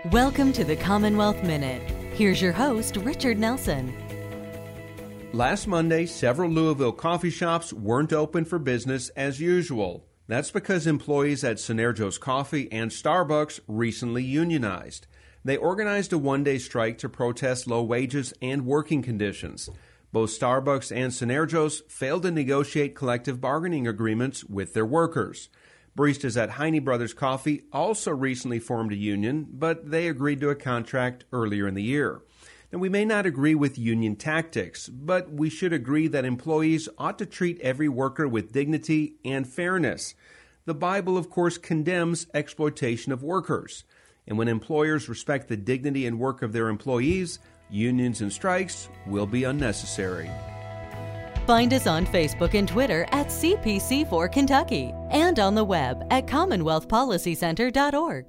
Welcome to the Commonwealth Minute. Here's your host, Richard Nelson. Last Monday, several Louisville coffee shops weren't open for business as usual. That's because employees at Synergos Coffee and Starbucks recently unionized. They organized a one-day strike to protest low wages and working conditions. Both Starbucks and Synergos failed to negotiate collective bargaining agreements with their workers. Baristas at Heine Brothers Coffee also recently formed a union, but they agreed to a contract earlier in the year. Now, we may not agree with union tactics, but we should agree that employees ought to treat every worker with dignity and fairness. The Bible, of course, condemns exploitation of workers. And when employers respect the dignity and work of their employees, unions and strikes will be unnecessary. Find us on Facebook and Twitter at CPC4 Kentucky and on the web at CommonwealthPolicyCenter.org.